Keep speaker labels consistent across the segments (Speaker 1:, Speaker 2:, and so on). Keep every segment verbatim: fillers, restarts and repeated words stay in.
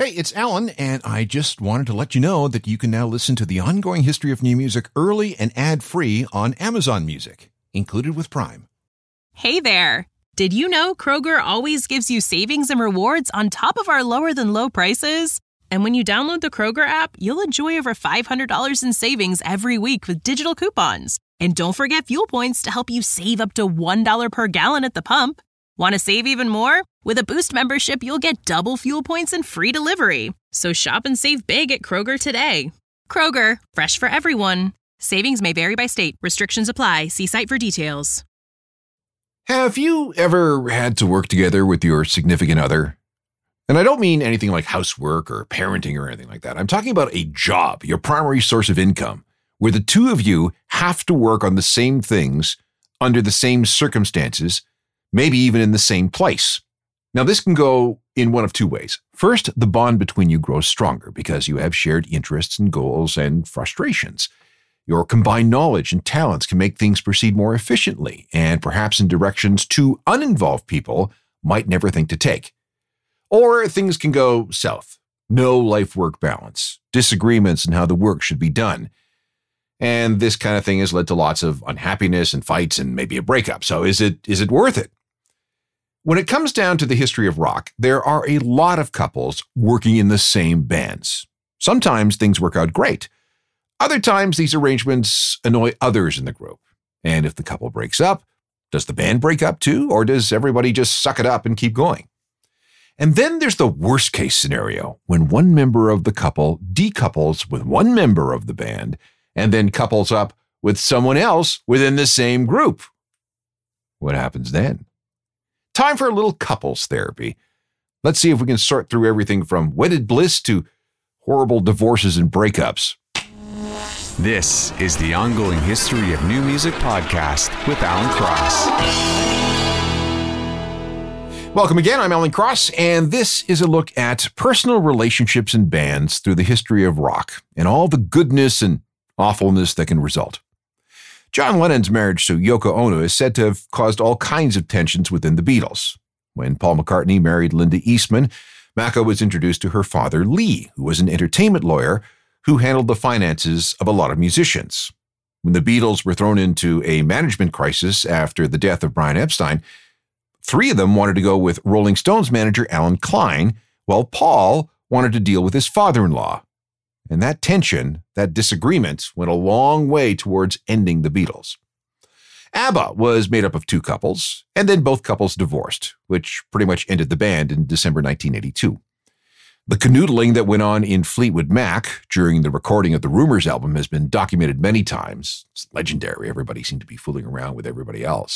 Speaker 1: Hey, it's Alan, and I just wanted to let you know that you can now listen to the ongoing history of new music early and ad-free on Amazon Music, included with Prime.
Speaker 2: Hey there! Did you know Kroger always gives you savings and rewards on top of our lower-than-low prices? And when you download the Kroger app, you'll enjoy over five hundred dollars in savings every week with digital coupons. And don't forget fuel points to help you save up to one dollar per gallon at the pump. Want to save even more? With a Boost membership, you'll get double fuel points and free delivery. So shop and save big at Kroger today. Kroger, fresh for everyone. Savings may vary by state. Restrictions apply. See site for details.
Speaker 1: Have you ever had to work together with your significant other? And I don't mean anything like housework or parenting or anything like that. I'm talking about a job, your primary source of income, where the two of you have to work on the same things under the same circumstances, maybe even in the same place. Now, this can go in one of two ways. First, the bond between you grows stronger because you have shared interests and goals and frustrations. Your combined knowledge and talents can make things proceed more efficiently and perhaps in directions two uninvolved people might never think to take. Or things can go south. No life-work balance, disagreements in how the work should be done. And this kind of thing has led to lots of unhappiness and fights and maybe a breakup. So is it is it worth it? When it comes down to the history of rock, there are a lot of couples working in the same bands. Sometimes things work out great. Other times these arrangements annoy others in the group. And if the couple breaks up, does the band break up too? Or does everybody just suck it up and keep going? And then there's the worst case scenario, when one member of the couple decouples with one member of the band and then couples up with someone else within the same group. What happens then? Time for a little couples therapy. Let's see if we can sort through everything from wedded bliss to horrible divorces and breakups.
Speaker 3: This is the Ongoing History of New Music podcast with Alan Cross.
Speaker 1: Welcome again, I'm Alan Cross, and this is a look at personal relationships and bands through the history of rock and all the goodness and awfulness that can result. John Lennon's marriage to Yoko Ono is said to have caused all kinds of tensions within the Beatles. When Paul McCartney married Linda Eastman, Mako was introduced to her father, Lee, who was an entertainment lawyer who handled the finances of a lot of musicians. When the Beatles were thrown into a management crisis after the death of Brian Epstein, three of them wanted to go with Rolling Stones manager Alan Klein, while Paul wanted to deal with his father-in-law. And that tension, that disagreement, went a long way towards ending the Beatles. ABBA was made up of two couples, and then both couples divorced, which pretty much ended the band in December nineteen eighty-two. The canoodling that went on in Fleetwood Mac during the recording of the Rumours album has been documented many times. It's legendary. Everybody seemed to be fooling around with everybody else.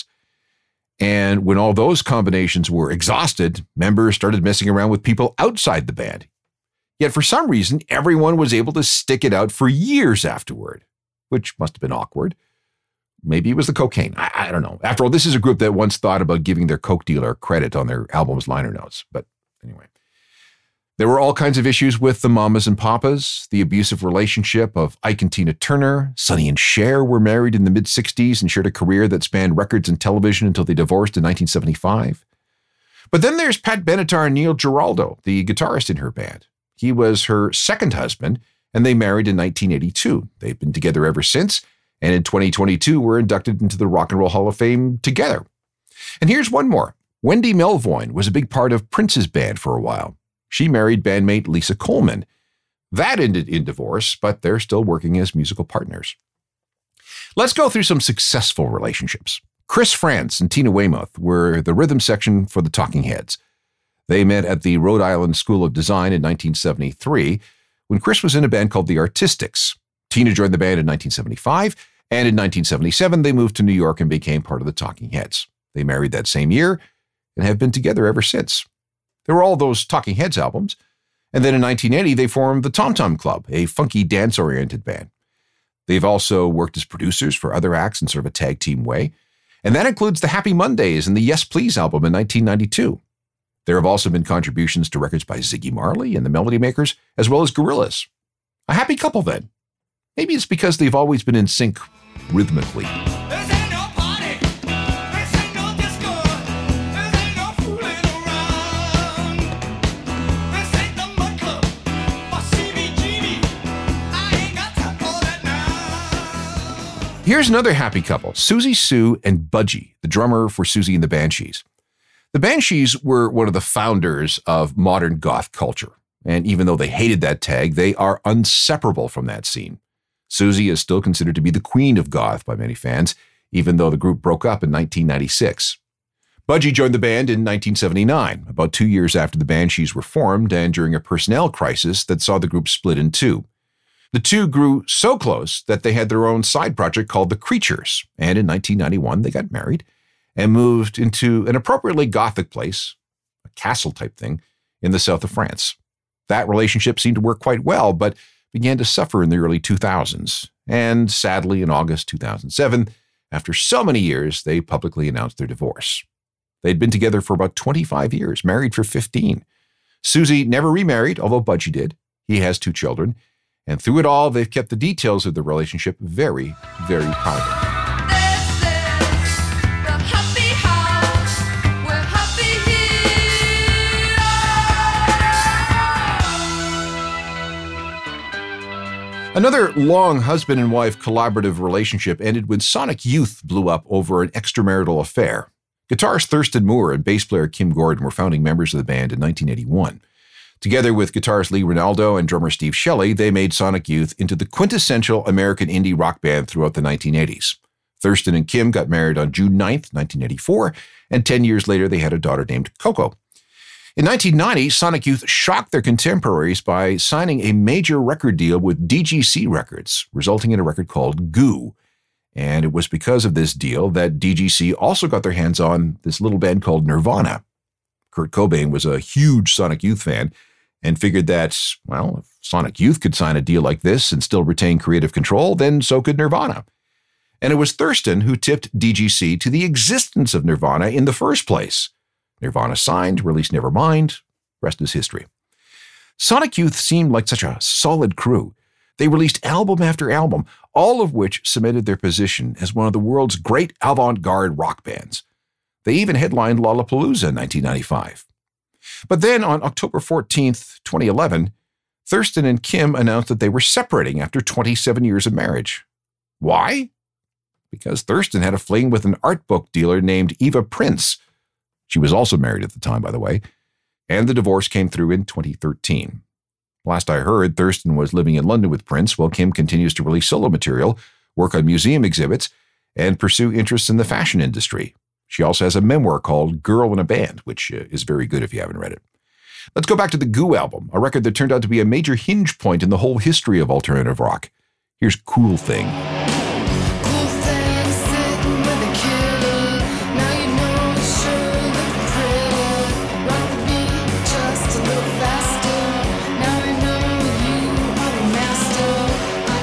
Speaker 1: And when all those combinations were exhausted, members started messing around with people outside the band. Yet for some reason, everyone was able to stick it out for years afterward, which must have been awkward. Maybe it was the cocaine. I, I don't know. After all, this is a group that once thought about giving their coke dealer credit on their album's liner notes. But anyway, there were all kinds of issues with the Mamas and Papas, the abusive relationship of Ike and Tina Turner. Sonny and Cher were married in the mid-sixties and shared a career that spanned records and television until they divorced in nineteen seventy-five. But then there's Pat Benatar and Neil Giraldo, the guitarist in her band. He was her second husband, and they married in nineteen eighty-two. They've been together ever since, and in twenty twenty-two were inducted into the Rock and Roll Hall of Fame together. And here's one more. Wendy Melvoin was a big part of Prince's band for a while. She married bandmate Lisa Coleman. That ended in divorce, but they're still working as musical partners. Let's go through some successful relationships. Chris Frantz and Tina Weymouth were the rhythm section for the Talking Heads. They met at the Rhode Island School of Design in nineteen seventy-three when Chris was in a band called the Artistics. Tina joined the band in nineteen seventy-five, and in nineteen seventy-seven, they moved to New York and became part of the Talking Heads. They married that same year and have been together ever since. There were all those Talking Heads albums. And then in nineteen eighty, they formed the Tom Tom Club, a funky dance-oriented band. They've also worked as producers for other acts in sort of a tag team way. And that includes the Happy Mondays and the Yes Please album in nineteen ninety-two. There have also been contributions to records by Ziggy Marley and the Melody Makers, as well as Gorillaz. A happy couple then. Maybe it's because they've always been in sync rhythmically. Here's another happy couple, Siouxsie Sioux and Budgie, the drummer for Siouxsie and the Banshees. The Banshees were one of the founders of modern goth culture, and even though they hated that tag, they are inseparable from that scene. Siouxsie is still considered to be the queen of goth by many fans, even though the group broke up in nineteen ninety-six. Budgie joined the band in nineteen seventy-nine, about two years after the Banshees were formed and during a personnel crisis that saw the group split in two. The two grew so close that they had their own side project called The Creatures, and in nineteen ninety-one they got married and moved into an appropriately gothic place, a castle-type thing, in the south of France. That relationship seemed to work quite well, but began to suffer in the early two thousands, and sadly in August two thousand seven, after so many years, they publicly announced their divorce. They'd been together for about twenty-five years, married for fifteen. Siouxsie never remarried, although Budgie did. He has two children. And through it all, they've kept the details of the relationship very, very private.
Speaker 4: This is the happy house. We're happy here.
Speaker 1: Another long husband and wife collaborative relationship ended when Sonic Youth blew up over an extramarital affair. Guitarist Thurston Moore and bass player Kim Gordon were founding members of the band in nineteen eighty-one. Together with guitarist Lee Ranaldo and drummer Steve Shelley, they made Sonic Youth into the quintessential American indie rock band throughout the nineteen eighties. Thurston and Kim got married on June ninth, nineteen eighty-four, and ten years later they had a daughter named Coco. In nineteen ninety, Sonic Youth shocked their contemporaries by signing a major record deal with D G C Records, resulting in a record called Goo. And it was because of this deal that D G C also got their hands on this little band called Nirvana. Kurt Cobain was a huge Sonic Youth fan and figured that, well, if Sonic Youth could sign a deal like this and still retain creative control, then so could Nirvana. And it was Thurston who tipped D G C to the existence of Nirvana in the first place. Nirvana signed, released Nevermind, rest is history. Sonic Youth seemed like such a solid crew. They released album after album, all of which cemented their position as one of the world's great avant-garde rock bands. They even headlined Lollapalooza in nineteen ninety-five. But then on October fourteenth, twenty eleven, Thurston and Kim announced that they were separating after twenty-seven years of marriage. Why? Because Thurston had a fling with an art book dealer named Eva Prince. She was also married at the time, by the way, and the divorce came through in twenty thirteen. Last I heard, Thurston was living in London with Prince, while Kim continues to release solo material, work on museum exhibits, and pursue interests in the fashion industry. She also has a memoir called Girl in a Band, which uh, is very good if you haven't read it. Let's go back to the Goo album, a record that turned out to be a major hinge point in the whole history of alternative rock. Here's Cool Thing.
Speaker 4: Cool thing sitting with a killer. Now you know you sure look pretty. Rock the beat just a little faster. Now I know you are the master. I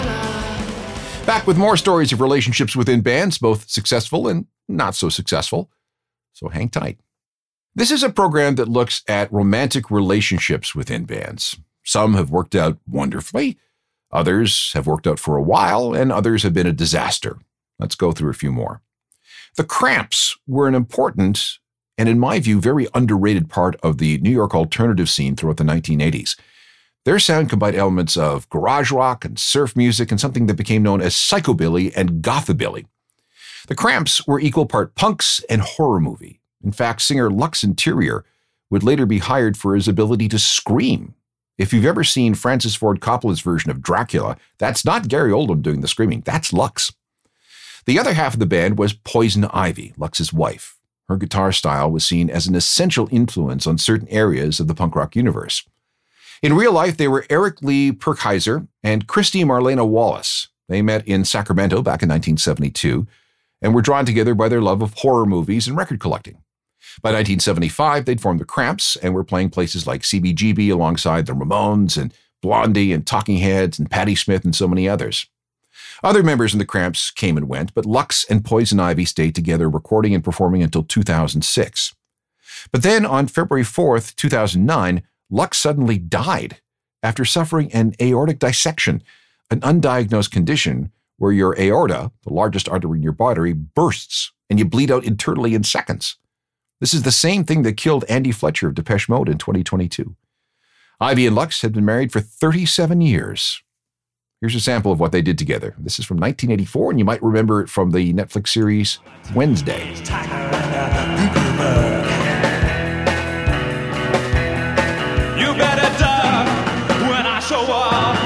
Speaker 4: don't wanna.
Speaker 1: Back with more stories of relationships within bands, both successful and not so successful. So hang tight. This is a program that looks at romantic relationships within bands. Some have worked out wonderfully, others have worked out for a while, and others have been a disaster. Let's go through a few more. The Cramps were an important, and in my view, very underrated part of the New York alternative scene throughout the nineteen eighties. Their sound combined elements of garage rock and surf music and something that became known as psychobilly and gothabilly. The Cramps were equal part punks and horror movie. In fact, singer Lux Interior would later be hired for his ability to scream. If you've ever seen Francis Ford Coppola's version of Dracula, that's not Gary Oldman doing the screaming, that's Lux. The other half of the band was Poison Ivy, Lux's wife. Her guitar style was seen as an essential influence on certain areas of the punk rock universe. In real life, they were Eric Lee Perkheiser and Christy Marlena Wallace. They met in Sacramento back in nineteen seventy-two and were drawn together by their love of horror movies and record collecting. By nineteen seventy-five, they'd formed the Cramps and were playing places like C B G B alongside the Ramones and Blondie and Talking Heads and Patti Smith and so many others. Other members in the Cramps came and went, but Lux and Poison Ivy stayed together, recording and performing until two thousand six. But then on February fourth, two thousand nine, Lux suddenly died after suffering an aortic dissection, an undiagnosed condition where your aorta, the largest artery in your body, bursts and you bleed out internally in seconds. This is the same thing that killed Andy Fletcher of Depeche Mode in twenty twenty-two. Ivy and Lux had been married for thirty-seven years. Here's a sample of what they did together. This is from nineteen eighty-four, and you might remember it from the Netflix series Wednesday.
Speaker 5: You better duck when I show up.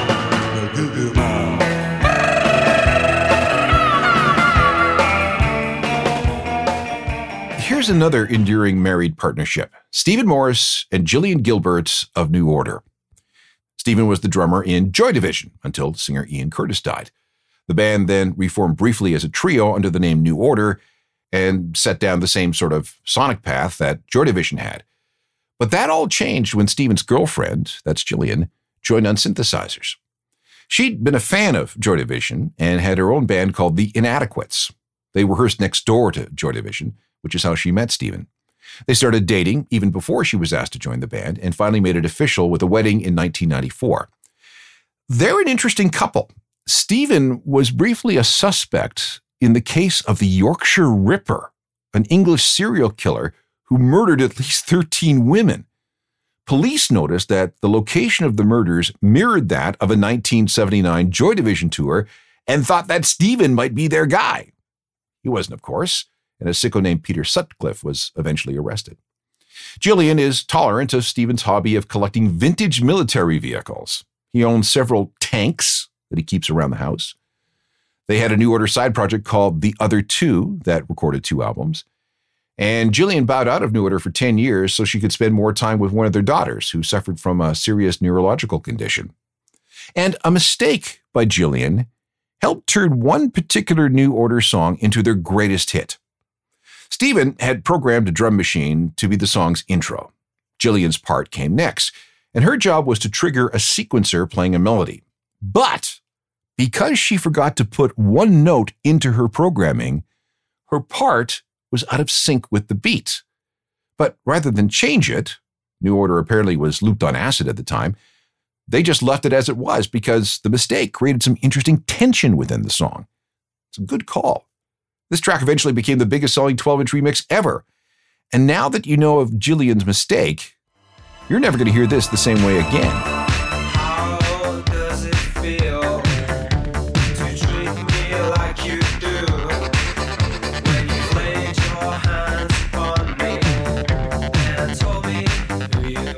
Speaker 1: Here's another enduring married partnership. Stephen Morris and Gillian Gilbert of New Order. Stephen was the drummer in Joy Division until singer Ian Curtis died. The band then reformed briefly as a trio under the name New Order and set down the same sort of sonic path that Joy Division had. But that all changed when Stephen's girlfriend, that's Gillian, joined on synthesizers. She'd been a fan of Joy Division and had her own band called The Inadequates. They rehearsed next door to Joy Division, which is how she met Stephen. They started dating even before she was asked to join the band and finally made it official with a wedding in nineteen ninety-four. They're an interesting couple. Stephen was briefly a suspect in the case of the Yorkshire Ripper, an English serial killer who murdered at least thirteen women. Police noticed that the location of the murders mirrored that of a nineteen seventy-nine Joy Division tour and thought that Stephen might be their guy. He wasn't, of course, and a sicko named Peter Sutcliffe was eventually arrested. Gillian is tolerant of Stephen's hobby of collecting vintage military vehicles. He owns several tanks that he keeps around the house. They had a New Order side project called The Other Two that recorded two albums. And Gillian bowed out of New Order for ten years so she could spend more time with one of their daughters who suffered from a serious neurological condition. And a mistake by Gillian helped turn one particular New Order song into their greatest hit. Stephen had programmed a drum machine to be the song's intro. Gillian's part came next, and her job was to trigger a sequencer playing a melody. But because she forgot to put one note into her programming, her part was out of sync with the beat. But rather than change it, New Order apparently was looped on acid at the time, they just left it as it was because the mistake created some interesting tension within the song. It's a good call. This track eventually became the biggest selling twelve-inch remix ever. And now that you know of Gillian's mistake, you're never going to hear this the same way again.
Speaker 5: How does it feel to treat me like you do when you laid your hands upon me and told me who you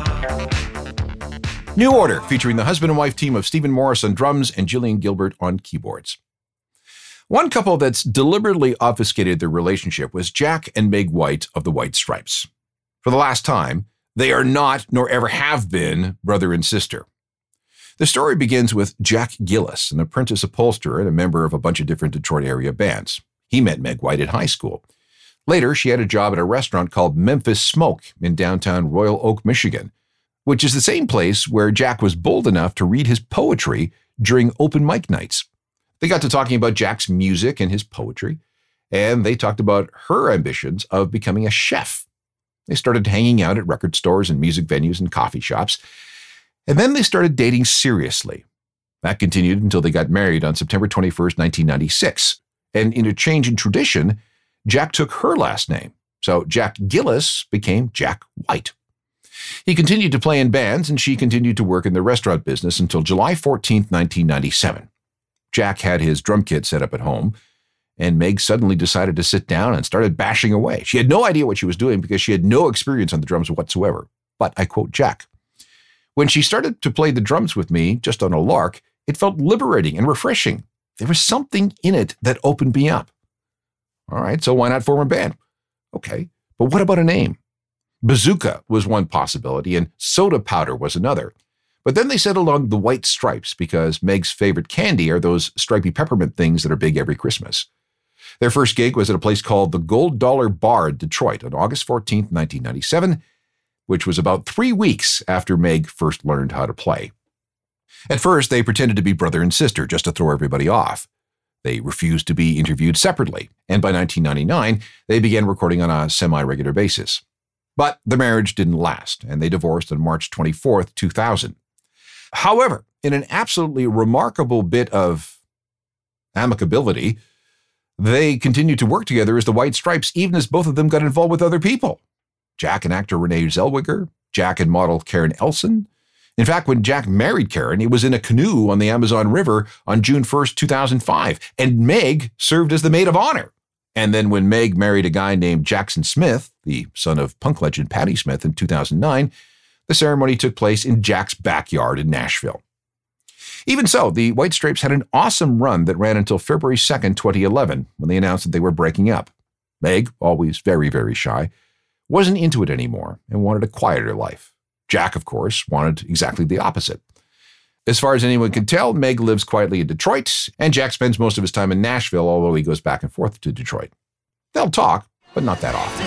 Speaker 5: are?
Speaker 1: New Order, featuring the husband and wife team of Stephen Morris on drums and Gillian Gilbert on keyboards. One couple that's deliberately obfuscated their relationship was Jack and Meg White of the White Stripes. For the last time, they are not, nor ever have been, brother and sister. The story begins with Jack Gillis, an apprentice upholsterer and a member of a bunch of different Detroit area bands. He met Meg White in high school. Later, she had a job at a restaurant called Memphis Smoke in downtown Royal Oak, Michigan, which is the same place where Jack was bold enough to read his poetry during open mic nights. They got to talking about Jack's music and his poetry, and they talked about her ambitions of becoming a chef. They started hanging out at record stores and music venues and coffee shops, and then they started dating seriously. That continued until they got married on September twenty-first, nineteen ninety-six. And in a change in tradition, Jack took her last name. So Jack Gillis became Jack White. He continued to play in bands, and she continued to work in the restaurant business until July fourteenth, nineteen ninety-seven. Jack had his drum kit set up at home, and Meg suddenly decided to sit down and started bashing away. She had no idea what she was doing because she had no experience on the drums whatsoever. But I quote Jack, "When she started to play the drums with me, just on a lark, it felt liberating and refreshing. There was something in it that opened me up." All right, so why not form a band? Okay, but what about a name? Bazooka was one possibility, and Soda Powder was another. But then they settled on the White Stripes because Meg's favorite candy are those stripy peppermint things that are big every Christmas. Their first gig was at a place called the Gold Dollar Bar in Detroit on August fourteenth, nineteen ninety-seven, which was about three weeks after Meg first learned how to play. At first, they pretended to be brother and sister just to throw everybody off. They refused to be interviewed separately, and by nineteen ninety-nine, they began recording on a semi-regular basis. But the marriage didn't last, and they divorced on March twenty-fourth, two thousand. However, in an absolutely remarkable bit of amicability, they continued to work together as the White Stripes, even as both of them got involved with other people. Jack and actor Renee Zellweger, Jack and model Karen Elson, In fact, when Jack married Karen, it was in a canoe on the Amazon River on June first, two thousand five, and Meg served as the maid of honor. And then when Meg married a guy named Jackson Smith, the son of punk legend Patti Smith, in two thousand nine, the ceremony took place in Jack's backyard in Nashville. Even so, the White Stripes had an awesome run that ran until February second, twenty eleven, when they announced that they were breaking up. Meg, always very, very shy, wasn't into it anymore and wanted a quieter life. Jack, of course, wanted exactly the opposite. As far as anyone could tell, Meg lives quietly in Detroit, and Jack spends most of his time in Nashville, although he goes back and forth to Detroit. They'll talk, but not that often.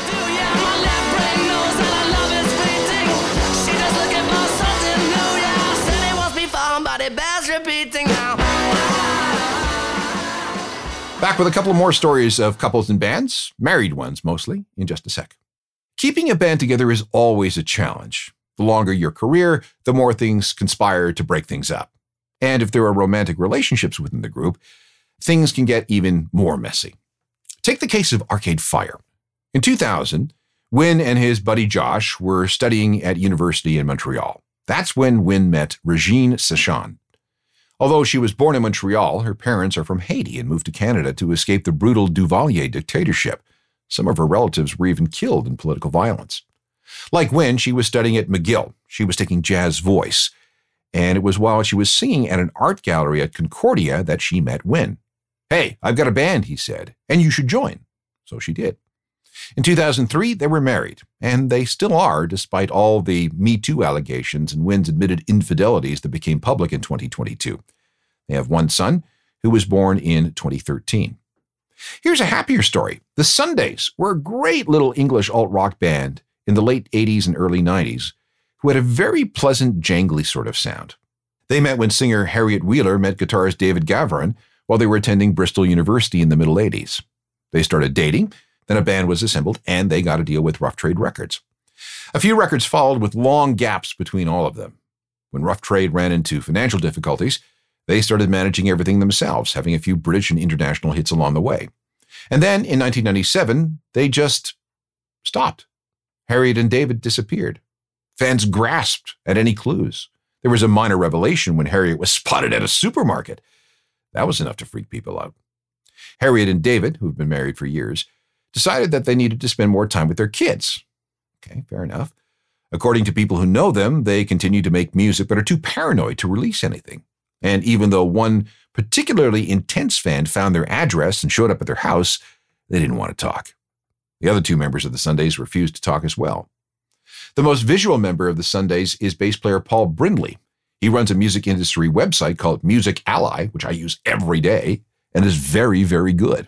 Speaker 1: Back with a couple more stories of couples and bands, married ones mostly, in just a sec. Keeping a band together is always a challenge. The longer your career, the more things conspire to break things up. And if there are romantic relationships within the group, things can get even more messy. Take the case of Arcade Fire. In two thousand, Wynn and his buddy Josh were studying at university in Montreal. That's when Wynn met Regine Sachon. Although she was born in Montreal, her parents are from Haiti and moved to Canada to escape the brutal Duvalier dictatorship. Some of her relatives were even killed in political violence. Like Wynn, she was studying at McGill. She was taking jazz voice. And it was while she was singing at an art gallery at Concordia that she met Wynn. "Hey, I've got a band," he said, "and you should join." So she did. In two thousand three, they were married, and they still are, despite all the Me Too allegations and Wynn's admitted infidelities that became public in twenty twenty-two. They have one son, who was born in twenty thirteen. Here's a happier story. The Sundays were a great little English alt-rock band in the late eighties and early nineties, who had a very pleasant, jangly sort of sound. They met when singer Harriet Wheeler met guitarist David Gavron while they were attending Bristol University in the middle eighties. They started dating, then a band was assembled, and they got a deal with Rough Trade Records. A few records followed with long gaps between all of them. When Rough Trade ran into financial difficulties, they started managing everything themselves, having a few British and international hits along the way. And then, in nineteen ninety-seven, they just stopped. Harriet and David disappeared. Fans grasped at any clues. There was a minor revelation when Harriet was spotted at a supermarket. That was enough to freak people out. Harriet and David, who've been married for years, decided that they needed to spend more time with their kids. Okay, fair enough. According to people who know them, they continue to make music but are too paranoid to release anything. And even though one particularly intense fan found their address and showed up at their house, they didn't want to talk. The other two members of the Sundays refused to talk as well. The most visual member of the Sundays is bass player Paul Brindley. He runs a music industry website called Music Ally, which I use every day, and is very, very good.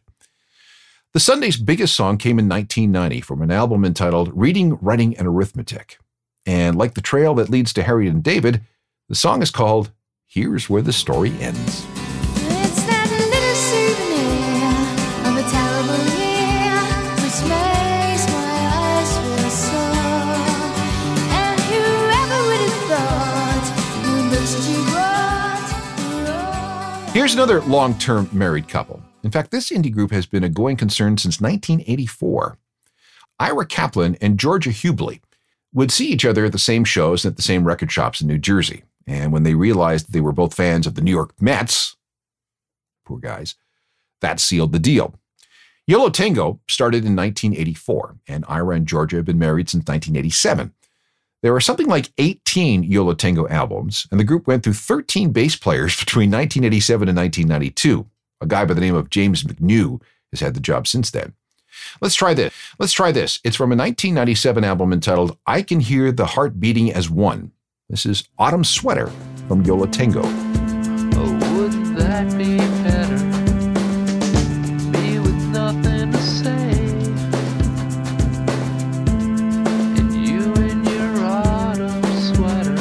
Speaker 1: The Sundays' biggest song came in nineteen ninety from an album entitled Reading, Writing, and Arithmetic. And like the trail that leads to Harriet and David, the song is called Here's Where the Story Ends.
Speaker 4: It's that little souvenir of a terrible year which makes my eyes feel sore. And whoever would have thought you looked too broad.
Speaker 1: Here's another long-term married couple. In fact, this indie group has been a going concern since nineteen eighty-four. Ira Kaplan and Georgia Hubley would see each other at the same shows and at the same record shops in New Jersey. And when they realized they were both fans of the New York Mets, poor guys, that sealed the deal. Yo La Tengo started in nineteen eighty-four, and Ira and Georgia have been married since nineteen eighty-seven. There are something like eighteen Yo La Tengo albums, and the group went through thirteen bass players between nineteen eighty-seven and nineteen ninety-two. A guy by the name of James McNew has had the job since then. Let's try this. Let's try this. It's from a nineteen ninety-seven album entitled I Can Hear the Heart Beating as One. This is Autumn Sweater from Yo La Tengo.
Speaker 6: Oh, wouldn't that be better? Me with nothing to say, and you in your autumn sweater.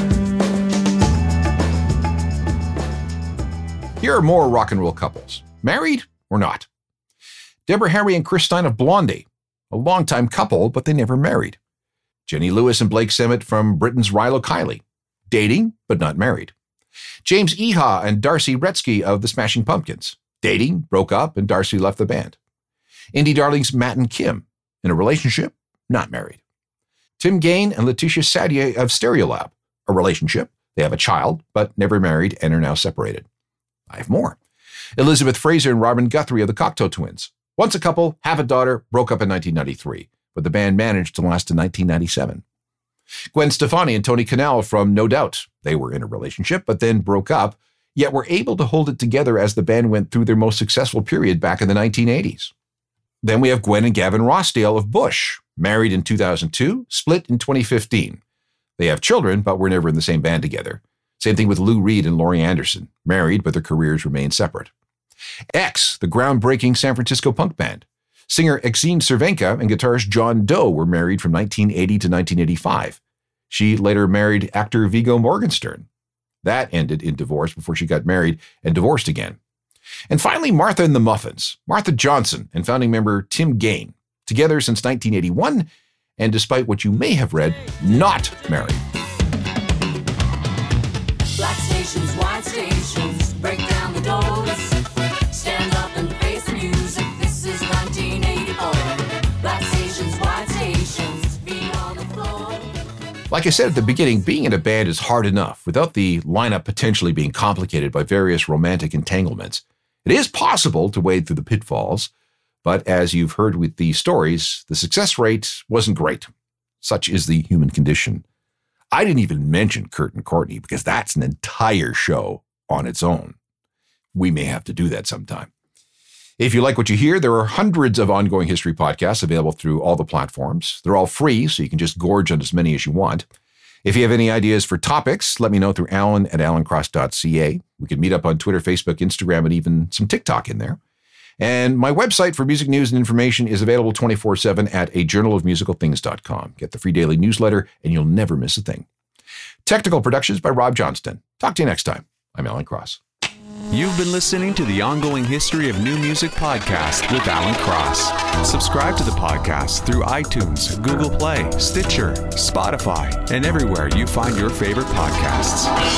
Speaker 1: Here are more rock and roll couples, married or not. Deborah Harry and Chris Stein of Blondie, a longtime couple, but they never married. Jenny Lewis and Blake Semmett from Britain's Rilo Kiley, dating but not married. James Iha and Darcy Retzky of the Smashing Pumpkins, dating, broke up, and Darcy left the band. Indie darlings Matt and Kim, in a relationship, not married. Tim Gain and Letitia Sadier of Stereolab, a relationship, They have a child, but never married and are now separated. I have more. Elizabeth Fraser and Robin Guthrie of the Cocteau Twins. Once a couple, have a daughter, broke up in nineteen ninety-three, but the band managed to last to nineteen ninety-seven. Gwen Stefani and Tony Kanal from No Doubt. They were in a relationship, but then broke up, yet were able to hold it together as the band went through their most successful period back in the nineteen eighties. Then we have Gwen and Gavin Rossdale of Bush, married in two thousand two, split in twenty fifteen. They have children, but were never in the same band together. Same thing with Lou Reed and Laurie Anderson, married, but their careers remain separate. X, the groundbreaking San Francisco punk band. Singer Exene Cervenka and guitarist John Doe were married from nineteen eighty to nineteen eighty-five. She later married actor Viggo Morgenstern. That ended in divorce before she got married and divorced again. And finally, Martha and the Muffins, Martha Johnson and founding member Tim Gain, together since nineteen eighty-one, and despite what you may have read, not married.
Speaker 7: Black stations, white stations, break down the doors, stand up and face the music, this is nineteen eighty-four. Black stations, white stations, feet on the floor.
Speaker 1: Like I said at the beginning, being in a band is hard enough without the lineup potentially being complicated by various romantic entanglements. It is possible to wade through the pitfalls, but as you've heard with these stories, the success rate wasn't great. Such is the human condition. I didn't even mention Kurt and Courtney because that's an entire show on its own. We may have to do that sometime. If you like what you hear, there are hundreds of ongoing history podcasts available through all the platforms. They're all free, so you can just gorge on as many as you want. If you have any ideas for topics, let me know through alan at alan cross dot c a. We can meet up on Twitter, Facebook, Instagram, and even some TikTok in there. And my website for music news and information is available twenty-four seven at a journal of musical things dot com. Get the free daily newsletter, and you'll never miss a thing. Technical productions by Rob Johnston. Talk to you next time. I'm Alan Cross.
Speaker 3: You've been listening to the Ongoing History of New Music podcast with Alan Cross. Subscribe to the podcast through iTunes, Google Play, Stitcher, Spotify, and everywhere you find your favorite podcasts.